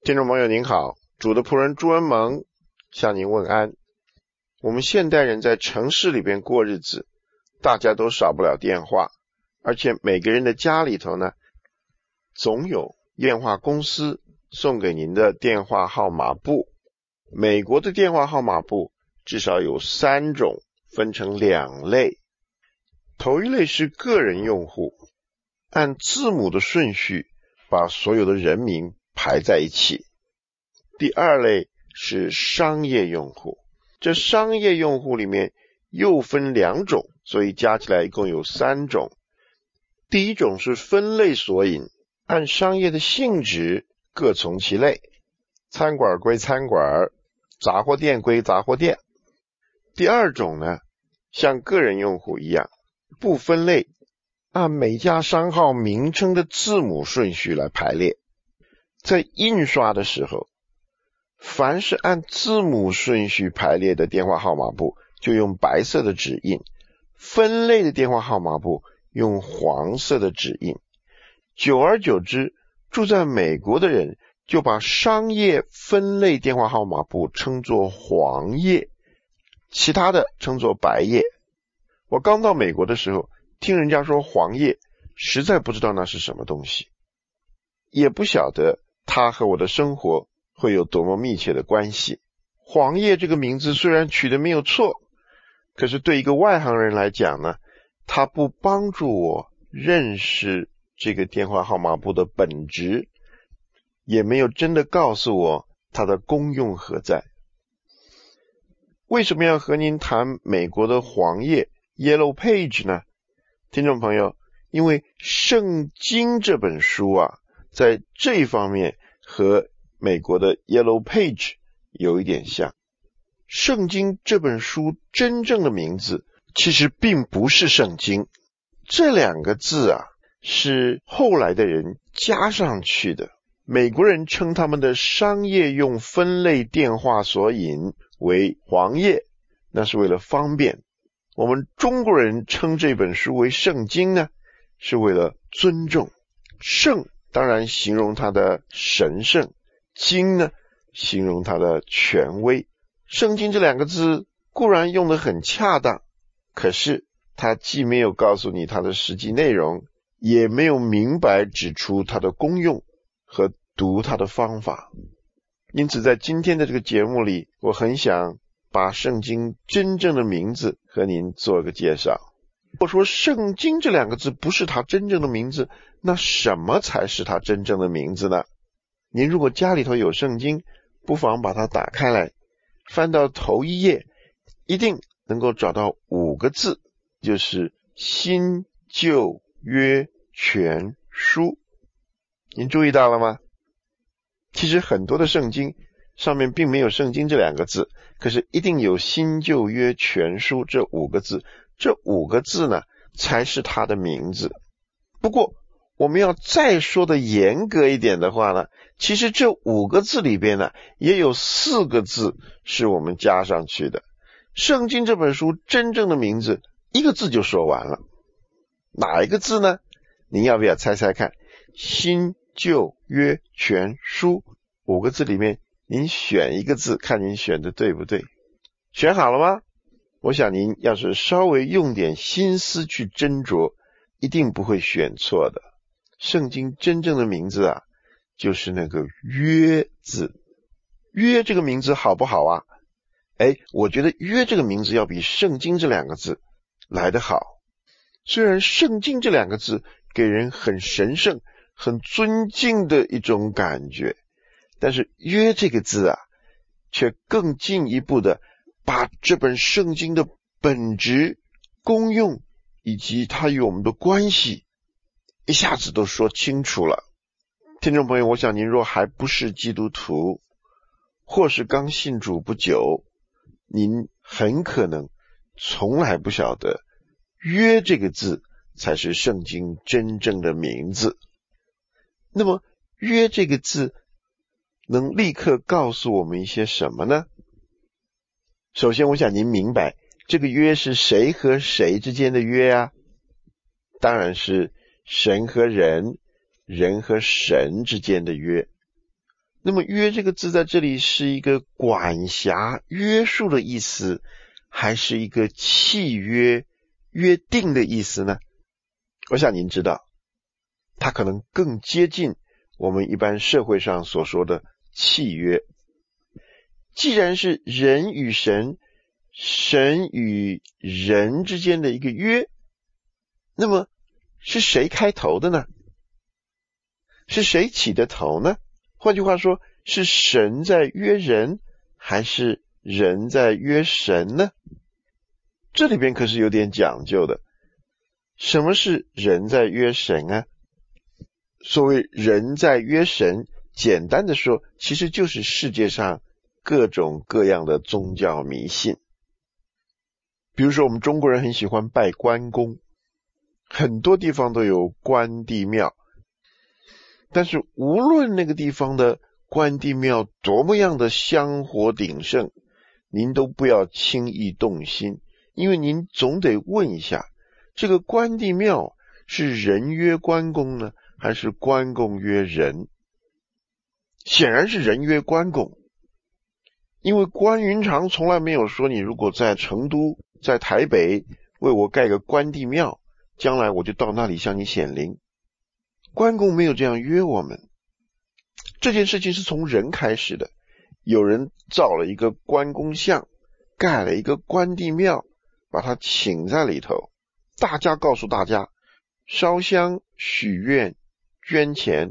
听众朋友您好，主的仆人朱恩蒙向您问安。我们现代人在城市里边过日子，大家都少不了电话，而且每个人的家里头呢，总有电话公司送给您的电话号码簿。美国的电话号码簿至少有3种，分成2类。头一类是个人用户，按字母的顺序把所有的人名排在一起。第二类是商业用户，这商业用户里面又分2种，所以加起来一共有3种。第一种是分类索引，按商业的性质各从其类，餐馆归餐馆，杂货店归杂货店。第二种呢，像个人用户一样，不分类，按每家商号名称的字母顺序来排列。在印刷的时候，凡是按字母顺序排列的电话号码簿就用白色的纸印，分类的电话号码簿用黄色的纸印。久而久之，住在美国的人就把商业分类电话号码簿称作黄页，其他的称作白页。我刚到美国的时候，听人家说黄页，实在不知道那是什么东西，也不晓得它和我的生活会有多么密切的关系。黄页这个名字虽然取得没有错，可是对一个外行人来讲呢，它不帮助我认识这个电话号码簿的本质，也没有真的告诉我它的功用何在。为什么要和您谈美国的黄页 Yellow Page 呢？听众朋友，因为圣经这本书啊，在这方面和美国的 Yellow Page 有一点像。圣经这本书真正的名字其实并不是圣经，这2个字啊是后来的人加上去的。美国人称他们的商业用分类电话索引为黄页，那是为了方便。我们中国人称这本书为圣经呢，是为了尊重。圣当然形容它的神圣，经呢形容它的权威。圣经这2个字固然用得很恰当，可是它既没有告诉你它的实际内容，也没有明白指出它的功用和读它的方法。因此在今天的这个节目里，我很想把圣经真正的名字和您做个介绍。我说圣经这2个字不是它真正的名字，那什么才是它真正的名字呢？您如果家里头有圣经，不妨把它打开来，翻到头1页，一定能够找到5个字，就是新旧约全书。您注意到了吗？其实很多的圣经上面并没有圣经这2个字，可是一定有新旧约全书这5个字，这5个字呢才是它的名字。不过我们要再说的严格一点的话呢，其实这5个字里边呢也有4个字是我们加上去的。圣经这本书真正的名字1个字就说完了，哪一个字呢？您要不要猜猜看？新旧约全书5个字里面，您选一个字，看您选的对不对。选好了吗？我想您要是稍微用点心思去斟酌，一定不会选错的。圣经真正的名字啊，就是那个约字。约这个名字好不好啊？我觉得约这个名字要比圣经这2个字来得好。虽然圣经这2个字给人很神圣很尊敬的一种感觉，但是约这个字啊，却更进一步的把这本圣经的本质、功用以及它与我们的关系一下子都说清楚了。听众朋友，我想您若还不是基督徒，或是刚信主不久，您很可能从来不晓得约这个字才是圣经真正的名字。那么约这个字能立刻告诉我们一些什么呢？首先我想您明白，这个约是谁和谁之间的约啊？当然是神和人，人和神之间的约。 那么约这个字在这里是一个管辖、约束的意思，还是一个契约、约定的意思呢？我想您知道，它可能更接近我们一般社会上所说的契约。既然是人与神、神与人之间的一个约，那么是谁开头的呢？是谁起的头呢？换句话说，是神在约人，还是人在约神呢？这里边可是有点讲究的。什么是人在约神啊？所谓人在约神，简单的说，其实就是世界上各种各样的宗教迷信。比如说我们中国人很喜欢拜关公，很多地方都有关帝庙，但是无论那个地方的关帝庙多么样的香火鼎盛，您都不要轻易动心，因为您总得问一下，这个关帝庙是人约关公呢，还是关公约人？显然是人约关公，因为关云长从来没有说，你如果在成都、在台北为我盖个关帝庙，将来我就到那里向你显灵。关公没有这样约我们。这件事情是从人开始的，有人造了一个关公像，盖了一个关帝庙，把他请在里头，大家告诉大家，烧香许愿捐钱。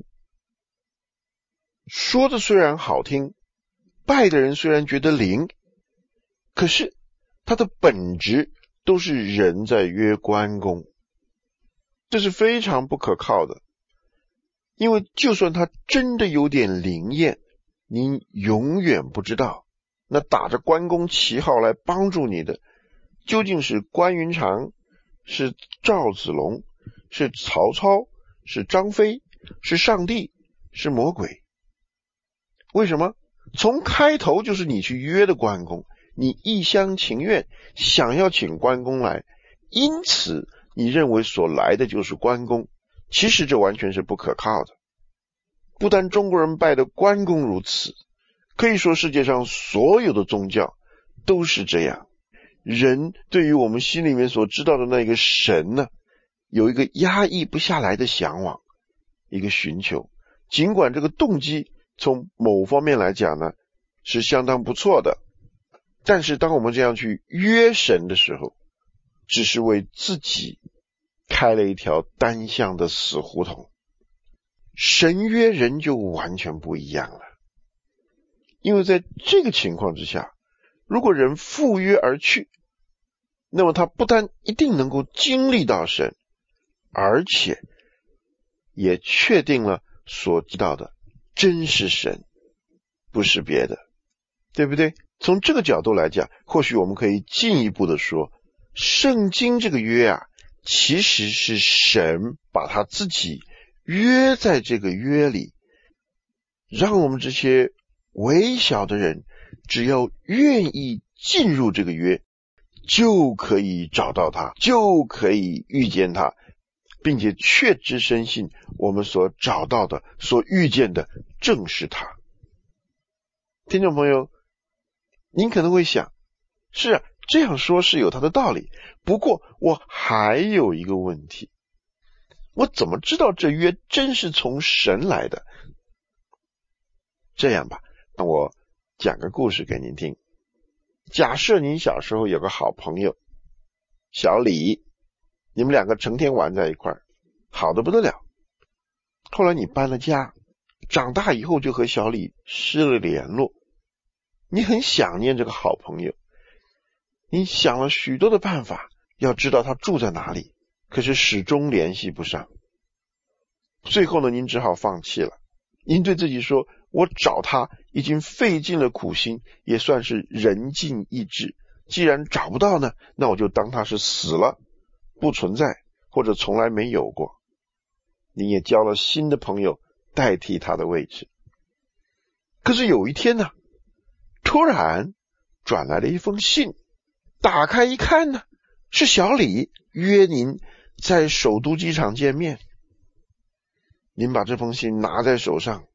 说的虽然好听，拜的人虽然觉得灵，可是它的本质都是人在约关公，这是非常不可靠的。因为就算他真的有点灵验，您永远不知道那打着关公旗号来帮助你的究竟是关云长，是赵子龙，是曹操，是张飞，是上帝，是魔鬼。为什么？从开头就是你去约的关公，你一厢情愿想要请关公来，因此你认为所来的就是关公，其实这完全是不可靠的。不但中国人拜的关公如此，可以说世界上所有的宗教都是这样。人对于我们心里面所知道的那个神呢，有一个压抑不下来的向往，一个寻求。尽管这个动机从某方面来讲呢，是相当不错的，但是当我们这样去约神的时候，只是为自己开了一条单向的死胡同。神约人就完全不一样了。因为在这个情况之下，如果人赴约而去，那么他不但一定能够经历到神，而且也确定了所知道的真是神，不是别的，对不对？从这个角度来讲，或许我们可以进一步的说，圣经这个约啊，其实是神把他自己约在这个约里，让我们这些微小的人只要愿意进入这个约，就可以找到他，就可以遇见他，并且确知深信我们所找到的、所遇见的正是他。听众朋友，您可能会想，是啊，这样说是有他的道理，不过我还有一个问题，我怎么知道这约真是从神来的？这样吧，那我讲个故事给您听。假设您小时候有个好朋友小李，你们两个成天玩在一块儿，好得不得了。后来你搬了家，长大以后就和小李失了联络，你很想念这个好朋友，你想了许多的办法要知道他住在哪里，可是始终联系不上。最后呢，您只好放弃了。您对自己说，我找他已经费尽了苦心，也算是仁尽义至，既然找不到呢，那我就当他是死了，不存在，或者从来没有过。你也交了新的朋友代替他的位置。可是有一天呢，突然转来了一封信，打开一看呢，是小李约您在首都机场见面。您把这封信拿在手上，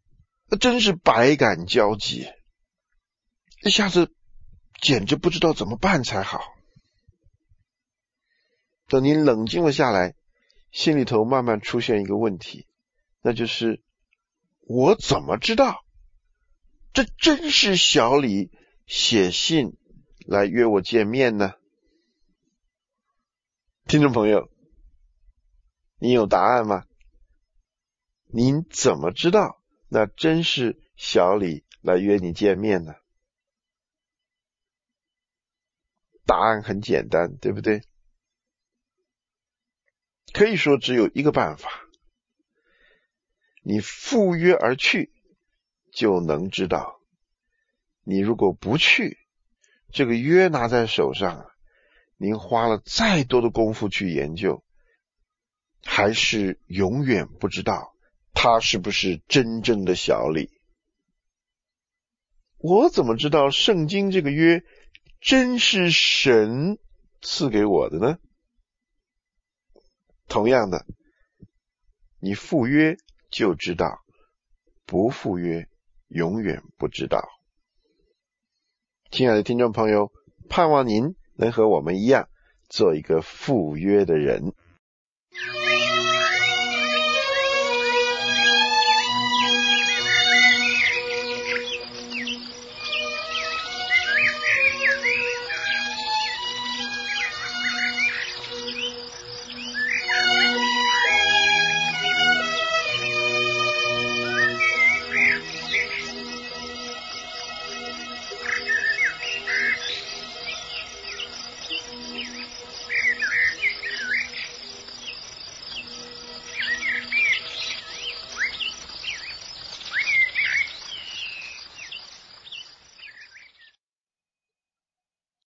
真是百感交集，一下子简直不知道怎么办才好。等你冷静了下来，心里头慢慢出现一个问题，那就是我怎么知道这真是小李写信来约我见面呢？听众朋友，你有答案吗？您怎么知道那真是小李来约你见面呢？答案很简单，对不对？可以说只有一个办法，你赴约而去就能知道。你如果不去，这个约拿在手上，您花了再多的功夫去研究，还是永远不知道他是不是真正的小李。我怎么知道圣经这个约真是神赐给我的呢？同样的，你赴约就知道，不赴约永远不知道。亲爱的听众朋友，盼望您能和我们一样做一个赴约的人。